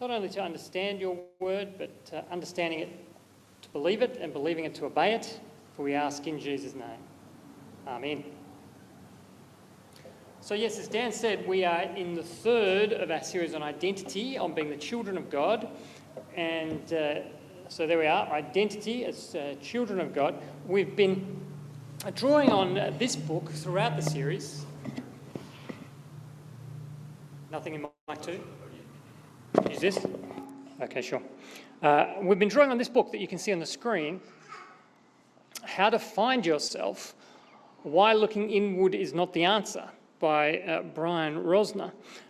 not only to understand your word, but understanding it to believe it and believing it to obey it, for we ask in Jesus' name. Amen. So yes, as Dan said, we are in the third of our series on identity, on being the children of God. And so there we are, identity as children of God. We've been drawing on this book throughout the series. Nothing in mic 2? Use this? Okay, sure. We've been drawing on this book that you can see on the screen, How to Find Yourself, Why Looking Inward is Not the Answer, by Brian Rosner.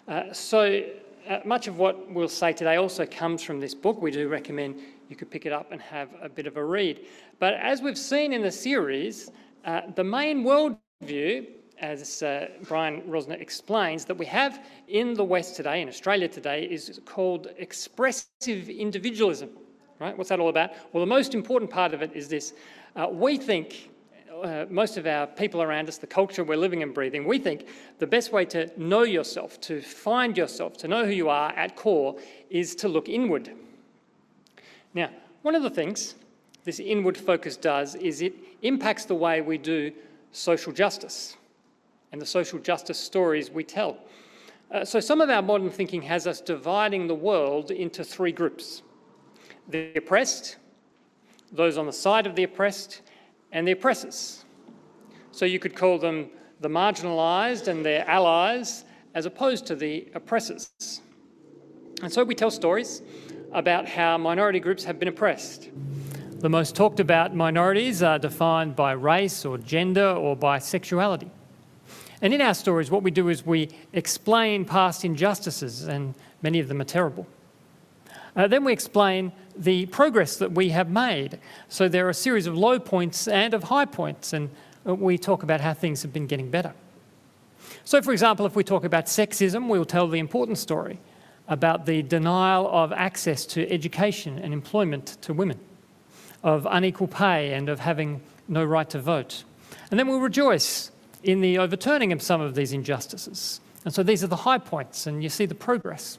Much of what we'll say today also comes from this book. We do recommend you could pick it up and have a bit of a read. But as we've seen in the series, the main worldview, as Brian Rosner explains, that we have in the West today, in Australia today, is called expressive individualism. Right? What's that all about? Well, the most important part of it is this. We think, most of our people around us, the culture we're living and breathing, we think the best way to know yourself, to find yourself, to know who you are at core, is to look inward. Now, one of the things this inward focus does is it impacts the way we do social justice and the social justice stories we tell. So some of our modern thinking has us dividing the world into three groups: the oppressed, those on the side of the oppressed, and the oppressors. So you could call them the marginalised and their allies, as opposed to the oppressors. And so we tell stories about how minority groups have been oppressed. The most talked about minorities are defined by race or gender or by sexuality. And in our stories, what we do is we explain past injustices, and many of them are terrible. Then we explain the progress that we have made. So there are a series of low points and of high points, and we talk about how things have been getting better. So, for example, if we talk about sexism, we'll tell the important story about the denial of access to education and employment to women, of unequal pay and of having no right to vote. And then we'll rejoice in the overturning of some of these injustices. And so these are the high points, and you see the progress.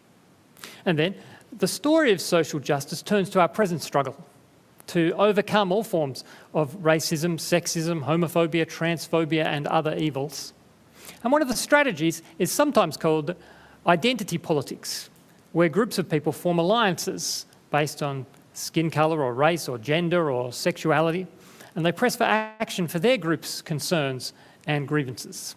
And then the story of social justice turns to our present struggle to overcome all forms of racism, sexism, homophobia, transphobia, and other evils. And one of the strategies is sometimes called identity politics, where groups of people form alliances based on skin colour or race or gender or sexuality, and they press for action for their group's concerns and grievances.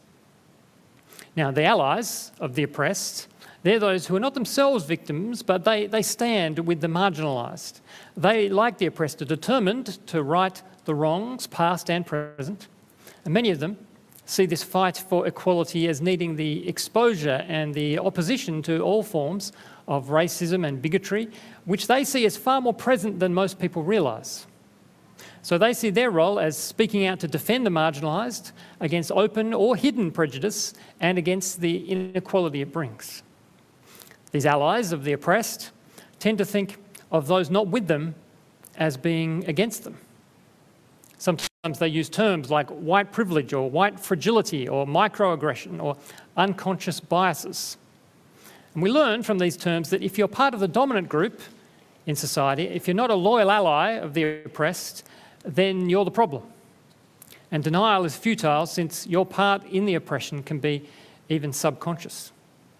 Now, the allies of the oppressed, they're those who are not themselves victims, but they stand with the marginalised. They, like the oppressed, are determined to right the wrongs, past and present. And many of them see this fight for equality as needing the exposure and the opposition to all forms of racism and bigotry, which they see as far more present than most people realise. So they see their role as speaking out to defend the marginalised against open or hidden prejudice and against the inequality it brings. These allies of the oppressed tend to think of those not with them as being against them. Sometimes they use terms like white privilege or white fragility or microaggression or unconscious biases. And we learn from these terms that if you're part of the dominant group in society, if you're not a loyal ally of the oppressed, then you're the problem. And denial is futile, since your part in the oppression can be even subconscious.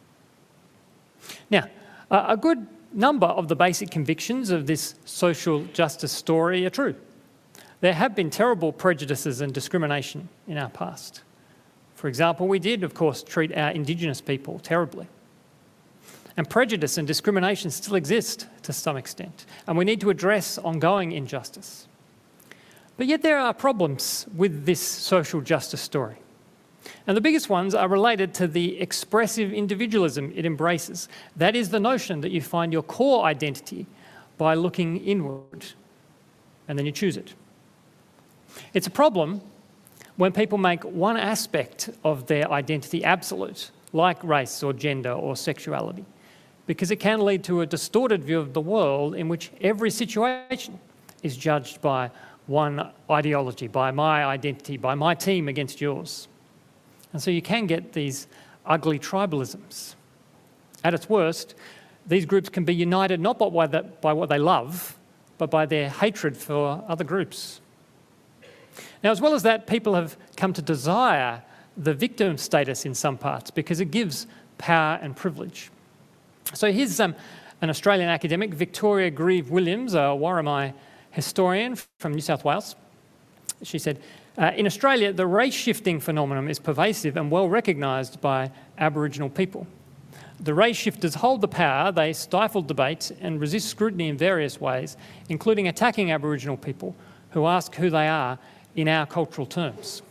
Now, a good number of the basic convictions of this social justice story are true. There have been terrible prejudices and discrimination in our past. For example, we did, of course, treat our Indigenous people terribly. And prejudice and discrimination still exist to some extent, and we need to address ongoing injustice. But yet there are problems with this social justice story. And the biggest ones are related to the expressive individualism it embraces. That is the notion that you find your core identity by looking inward, and then you choose it. It's a problem when people make one aspect of their identity absolute, like race or gender or sexuality, because it can lead to a distorted view of the world in which every situation is judged by one ideology, by my identity, by my team against yours. And so you can get these ugly tribalisms. At its worst, these groups can be united not by what they love, but by their hatred for other groups. Now, as well as that, people have come to desire the victim status in some parts because it gives power and privilege. So here's an Australian academic, Victoria Grieve-Williams, a Worimi historian from New South Wales. She said, in Australia, the race-shifting phenomenon is pervasive and well recognised by Aboriginal people. The race shifters hold the power, they stifle debate and resist scrutiny in various ways, including attacking Aboriginal people who ask who they are in our cultural terms.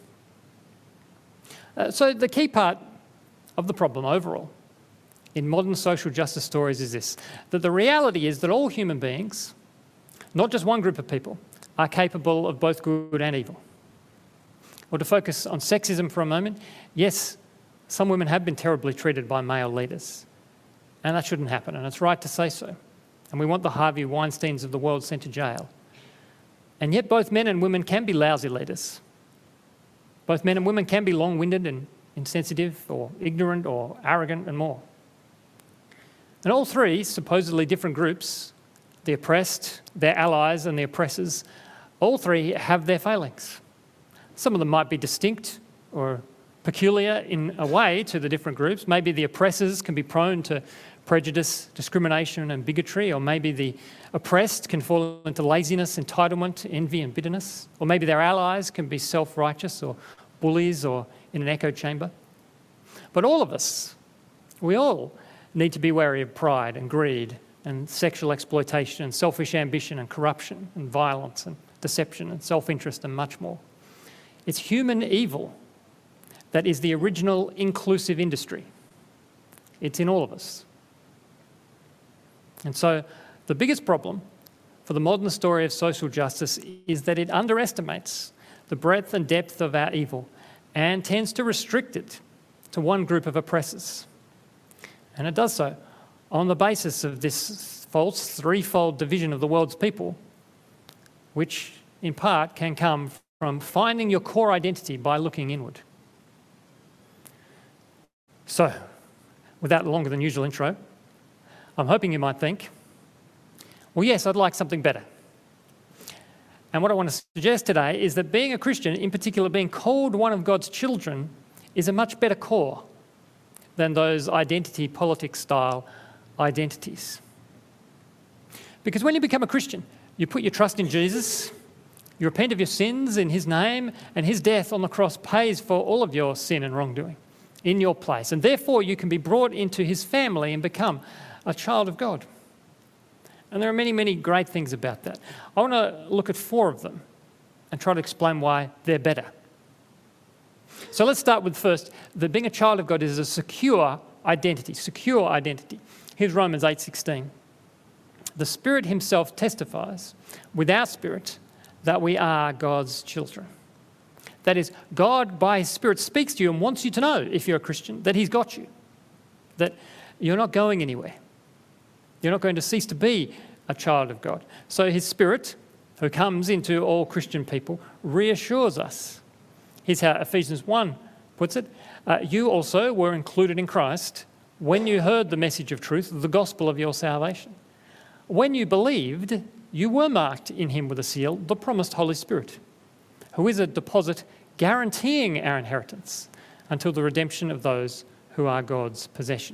So the key part of the problem overall in modern social justice stories is this, that the reality is that all human beings, not just one group of people, are capable of both good and evil. Or to focus on sexism for a moment, yes, some women have been terribly treated by male leaders, and that shouldn't happen, and it's right to say so. And we want the Harvey Weinsteins of the world sent to jail. And yet both men and women can be lousy leaders. Both men and women can be long-winded and insensitive or ignorant or arrogant and more. And all three supposedly different groups, the oppressed, their allies and the oppressors, all three have their failings. Some of them might be distinct or peculiar in a way to the different groups. Maybe the oppressors can be prone to prejudice, discrimination and bigotry, or maybe the oppressed can fall into laziness, entitlement, envy and bitterness, or maybe their allies can be self-righteous or bullies or in an echo chamber. But all of us, we all need to be wary of pride and greed and sexual exploitation and selfish ambition and corruption and violence and deception and self-interest and much more. It's human evil that is the original inclusive industry. It's in all of us. And so the biggest problem for the modern story of social justice is that it underestimates the breadth and depth of our evil and tends to restrict it to one group of oppressors. And it does so on the basis of this false threefold division of the world's people, which in part can come from finding your core identity by looking inward. So, with that longer than usual intro, I'm hoping you might think, well, yes, I'd like something better. And what I want to suggest today is that being a Christian, in particular being called one of God's children, is a much better core than those identity politics style identities. Because when you become a Christian, you put your trust in Jesus, you repent of your sins in his name, and his death on the cross pays for all of your sin and wrongdoing in your place. And therefore you can be brought into his family and become a child of God. And there are many, many great things about that. I want to look at 4 of them and try to explain why they're better. So let's start with first, that being a child of God is a secure identity, secure identity. Here's Romans 8:16. The Spirit himself testifies with our spirit that we are God's children. That is, God by his Spirit speaks to you and wants you to know, if you're a Christian, that he's got you, that you're not going anywhere. You're not going to cease to be a child of God. So his Spirit, who comes into all Christian people, reassures us. Here's how Ephesians 1 puts it. You also were included in Christ when you heard the message of truth, the gospel of your salvation. When you believed, you were marked in him with a seal, the promised Holy Spirit, who is a deposit guaranteeing our inheritance until the redemption of those who are God's possession.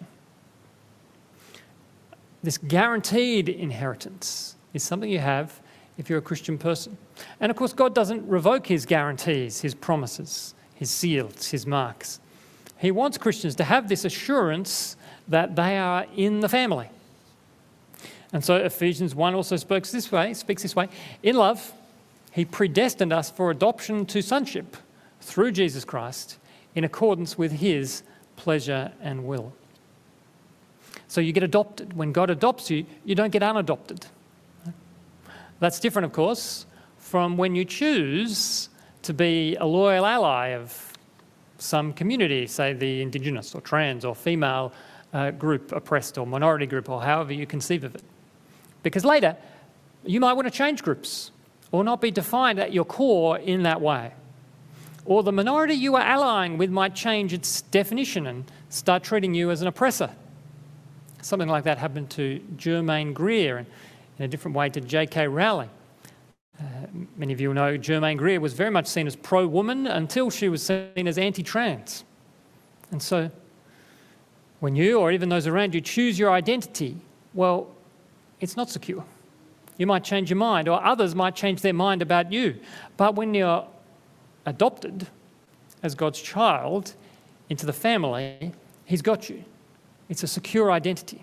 This guaranteed inheritance is something you have if you're a Christian person. And of course, God doesn't revoke his guarantees, his promises, his seals, his marks. He wants Christians to have this assurance that they are in the family. And so Ephesians 1 also speaks this way. In love, he predestined us for adoption to sonship through Jesus Christ in accordance with his pleasure and will. So you get adopted. When God adopts you, you don't get unadopted. That's different, of course, from when you choose to be a loyal ally of some community, say the Indigenous or trans or female group, oppressed or minority group, or however you conceive of it. Because later, you might want to change groups or not be defined at your core in that way. Or the minority you are allying with might change its definition and start treating you as an oppressor. Something like that happened to Germaine Greer and in a different way to J.K. Rowling. Many of you know Germaine Greer was very much seen as pro-woman until she was seen as anti-trans. And so when you, or even those around you, choose your identity, well, it's not secure. You might change your mind, or others might change their mind about you. But when you're adopted as God's child into the family, He's got you. It's a secure identity.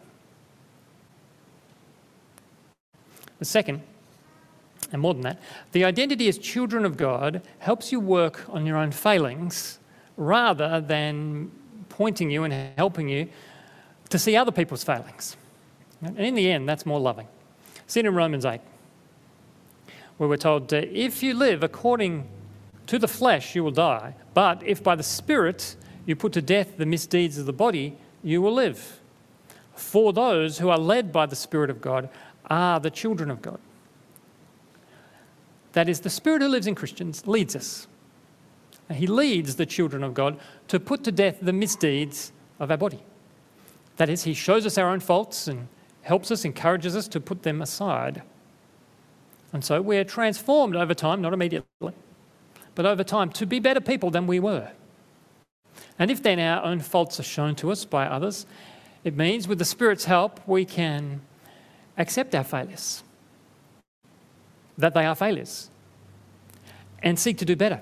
The second, and more than that, the identity as children of God helps you work on your own failings rather than pointing you and helping you to see other people's failings. And in the end, that's more loving. See it in Romans 8, where we're told, if you live according to the flesh, you will die. But if by the Spirit you put to death the misdeeds of the body, you will live. For those who are led by the Spirit of God are the children of God. That is, the Spirit who lives in Christians leads us. He leads the children of God to put to death the misdeeds of our body. That is, He shows us our own faults and helps us, encourages us to put them aside. And so we're transformed over time, not immediately, but over time to be better people than we were. And if then our own faults are shown to us by others, it means with the Spirit's help we can accept our failures, that they are failures, and seek to do better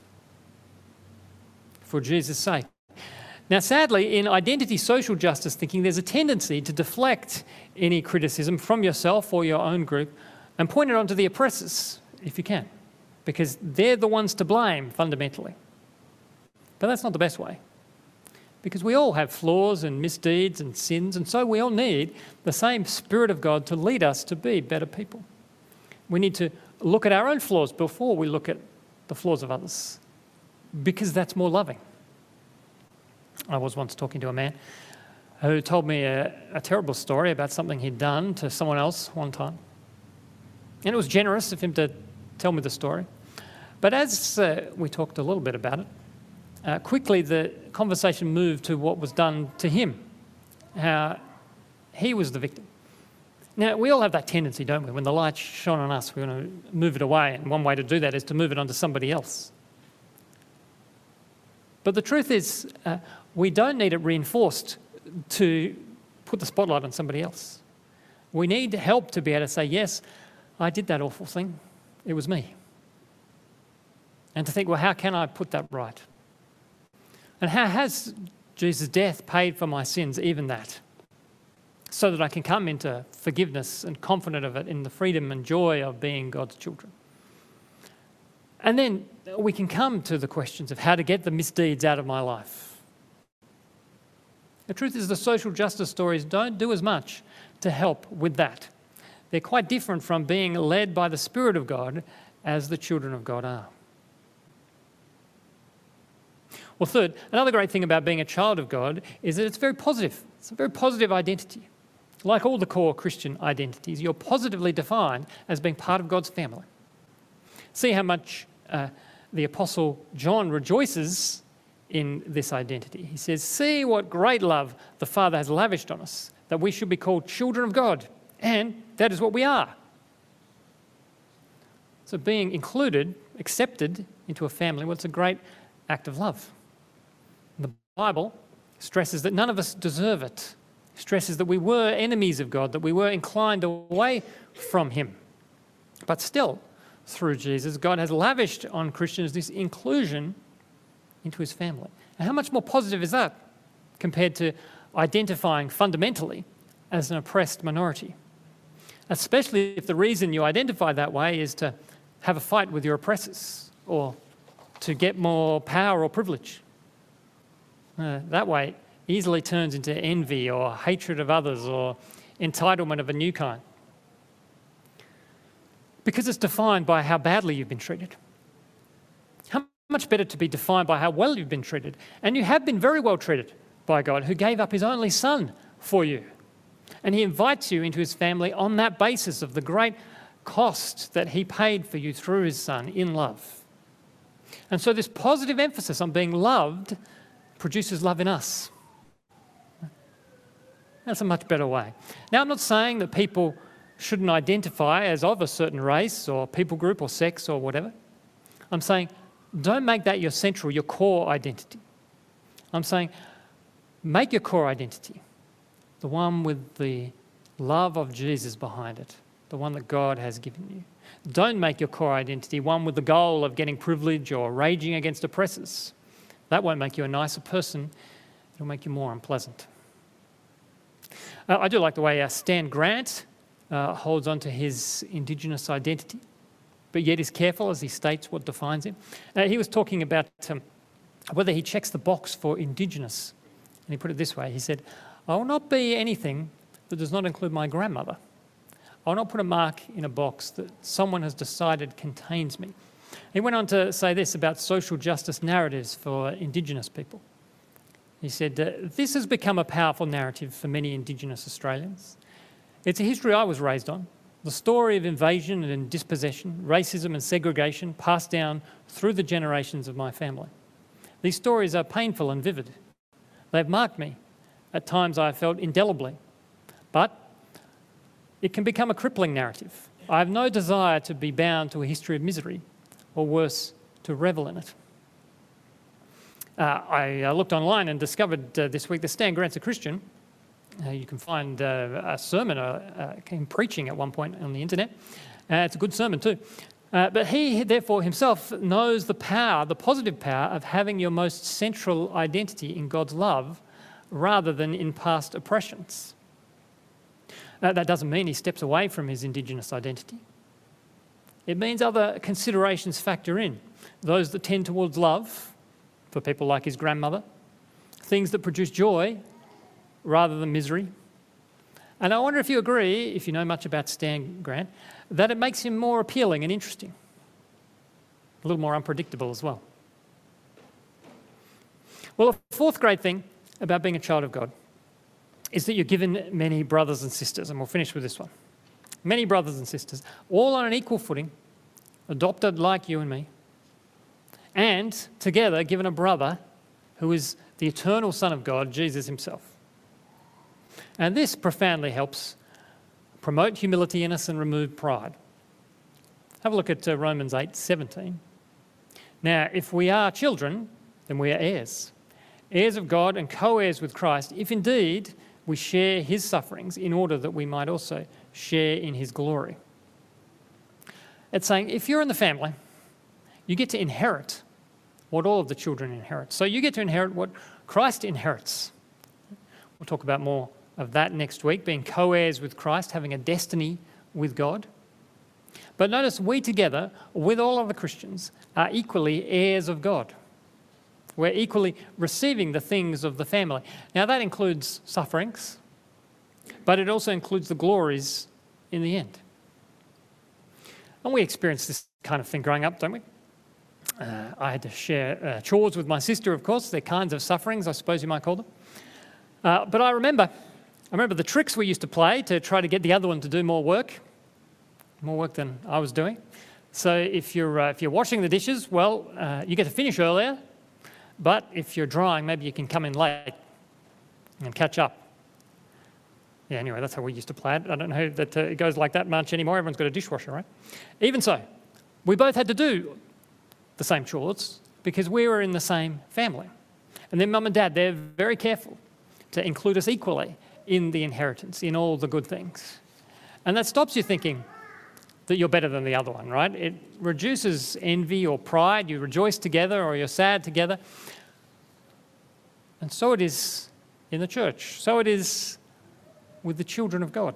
for Jesus' sake. Now, sadly, in identity social justice thinking, there's a tendency to deflect any criticism from yourself or your own group and point it onto the oppressors, if you can, because they're the ones to blame fundamentally. But that's not the best way, because we all have flaws and misdeeds and sins, and so we all need the same Spirit of God to lead us to be better people. We need to look at our own flaws before we look at the flaws of others, because that's more loving. I was once talking to a man who told me a terrible story about something he'd done to someone else one time. And it was generous of him to tell me the story. But as we talked a little bit about it, quickly the conversation moved to what was done to him, how he was the victim. Now, we all have that tendency, don't we? When the light's shone on us, we want to move it away, and one way to do that is to move it onto somebody else. But the truth is, we don't need it reinforced to put the spotlight on somebody else. We need help to be able to say, yes, I did that awful thing. It was me. And to think, well, how can I put that right? And how has Jesus' death paid for my sins, even that? So that I can come into forgiveness and confident of it in the freedom and joy of being God's children. And then we can come to the questions of how to get the misdeeds out of my life. The truth is the social justice stories don't do as much to help with that. They're quite different from being led by the Spirit of God as the children of God are. Well, third, another great thing about being a child of God is that it's very positive. It's a very positive identity. Like all the core Christian identities, you're positively defined as being part of God's family. See how much the Apostle John rejoices in this identity. He says, see what great love the Father has lavished on us, that we should be called children of God, and that is what we are. So being included, accepted into a family, well, it's a great act of love. The Bible stresses that none of us deserve it. It stresses that we were enemies of God, that we were inclined away from Him. But still, through Jesus, God has lavished on Christians this inclusion into His family. And how much more positive is that compared to identifying fundamentally as an oppressed minority? Especially if the reason you identify that way is to have a fight with your oppressors or to get more power or privilege. That way easily turns into envy or hatred of others or entitlement of a new kind. Because it's defined by how badly you've been treated. How much better to be defined by how well you've been treated. And you have been very well treated by God, who gave up His only Son for you. And He invites you into His family on that basis of the great cost that He paid for you through His Son in love. And so this positive emphasis on being loved produces love in us. That's a much better way. Now, I'm not saying that people shouldn't identify as of a certain race or people group or sex or whatever. I'm saying don't make that your core identity. I'm saying make your core identity the one with the love of Jesus behind it, the one that God has given you. Don't make your core identity one with the goal of getting privilege or raging against oppressors. That won't make you a nicer person. It'll make you more unpleasant. I do like the way Stan Grant holds on to his Indigenous identity, but yet is careful as he states what defines him. He was talking about whether he checks the box for Indigenous. And he put it this way. He said, I will not be anything that does not include my grandmother. I will not put a mark in a box that someone has decided contains me. He went on to say this about social justice narratives for Indigenous people. He said, this has become a powerful narrative for many Indigenous Australians. It's a history I was raised on, the story of invasion and dispossession, racism and segregation passed down through the generations of my family. These stories are painful and vivid. They've marked me. At times I have felt indelibly. But it can become a crippling narrative. I have no desire to be bound to a history of misery, or worse, to revel in it. I looked online and discovered this week that Stan Grant's a Christian. You can find a sermon him preaching at one point on the internet. It's a good sermon too. But he, therefore, himself knows the power, the positive power of having your most central identity in God's love rather than in past oppressions. That doesn't mean he steps away from his Indigenous identity. It means other considerations factor in, those that tend towards love, for people like his grandmother, things that produce joy rather than misery. And I wonder if you agree, if you know much about Stan Grant, that it makes him more appealing and interesting, a little more unpredictable as well. Well, a fourth great thing about being a child of God is that you're given many brothers and sisters, and we'll finish with this one. Many brothers and sisters, all on an equal footing, adopted like you and me, and together given a brother who is the eternal Son of God, Jesus himself. And this profoundly helps promote humility in us and remove pride. Have a look at Romans 8:17. Now, if we are children, then we are heirs, heirs of God and co-heirs with Christ, if indeed we share his sufferings in order that we might also share in his glory. It's saying if you're in the family, you get to inherit what all of the children inherit. So you get to inherit what Christ inherits. We'll talk about more of that next week, being co-heirs with Christ, having a destiny with God. But notice we together, with all other Christians, are equally heirs of God. We're equally receiving the things of the family. Now that includes sufferings, but it also includes the glories in the end. And we experience this kind of thing growing up, don't we? I had to share chores with my sister, of course. They're kinds of sufferings, I suppose you might call them. But I remember the tricks we used to play to try to get the other one to do more work than I was doing. So if you're washing the dishes, well, you get to finish earlier. But if you're drying, maybe you can come in late and catch up. Yeah, anyway, that's how we used to play it. I don't know that it goes like that much anymore. Everyone's got a dishwasher, right? Even so, we both had to do the same chores because we were in the same family. And then Mum and Dad, they're very careful to include us equally in the inheritance, in all the good things. And that stops you thinking that you're better than the other one, right? It reduces envy or pride. You rejoice together or you're sad together. And so it is in the church. So it is with the children of God.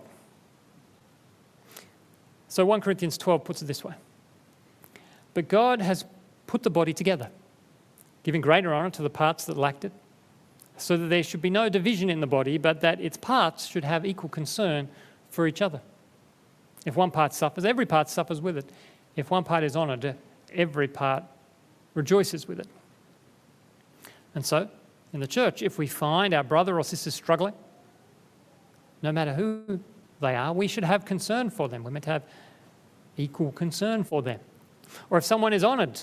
So 1 Corinthians 12 puts it this way. But God has put the body together, giving greater honour to the parts that lacked it, so that there should be no division in the body, but that its parts should have equal concern for each other. If one part suffers, every part suffers with it. If one part is honoured, every part rejoices with it. And so, in the church, if we find our brother or sister struggling, no matter who they are, we should have concern for them. We're meant to have equal concern for them. Or if someone is honoured,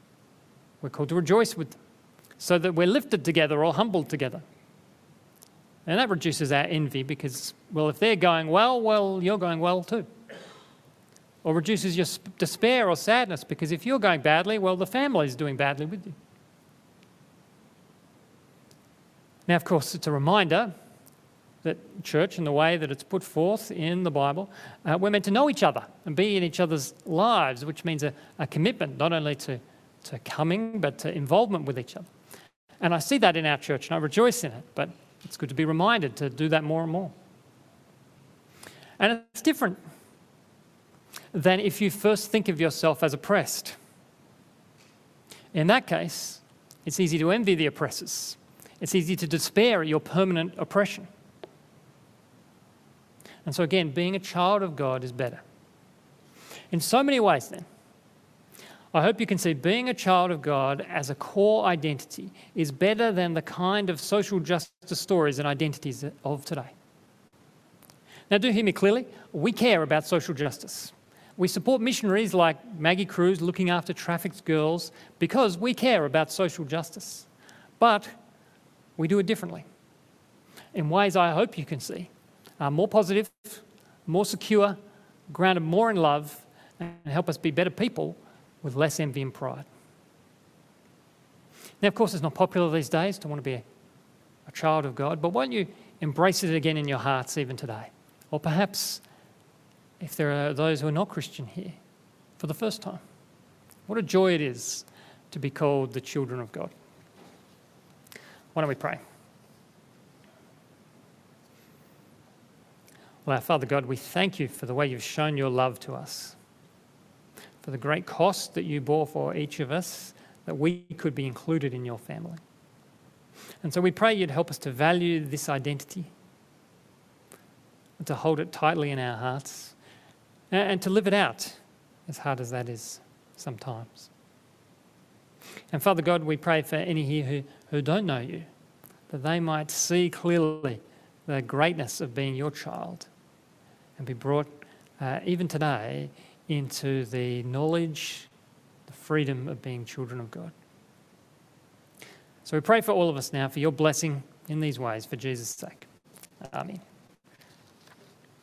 we're called to rejoice with them, so that we're lifted together or humbled together. And that reduces our envy because, well, if they're going well, you're going well too. Or reduces your despair or sadness because if you're going badly, well, the family's doing badly with you. Now, of course, it's a reminder that church, in the way that it's put forth in the Bible, we're meant to know each other and be in each other's lives, which means a commitment not only to coming, but to involvement with each other. And I see that in our church, and I rejoice in it, but it's good to be reminded to do that more and more. And it's different than if you first think of yourself as oppressed. In that case, it's easy to envy the oppressors. It's easy to despair at your permanent oppression. And so again, being a child of God is better. In so many ways then, I hope you can see being a child of God as a core identity is better than the kind of social justice stories and identities of today. Now do hear me clearly, we care about social justice. We support missionaries like Maggie Cruz looking after trafficked girls because we care about social justice. But we do it differently, in ways I hope you can see are more positive, more secure, grounded more in love, and help us be better people with less envy and pride. Now, of course, it's not popular these days to want to be a child of God, but why don't you embrace it again in your hearts even today? Or perhaps, if there are those who are not Christian here, for the first time. What a joy it is to be called the children of God. Why don't we pray? Well, our Father God, we thank you for the way you've shown your love to us, for the great cost that you bore for each of us, that we could be included in your family. And so we pray you'd help us to value this identity, and to hold it tightly in our hearts, and to live it out, as hard as that is sometimes. And Father God, we pray for any here who don't know you, that they might see clearly the greatness of being your child and be brought, even today, into the knowledge, the freedom of being children of God. So we pray for all of us now for your blessing in these ways, for Jesus' sake. Amen.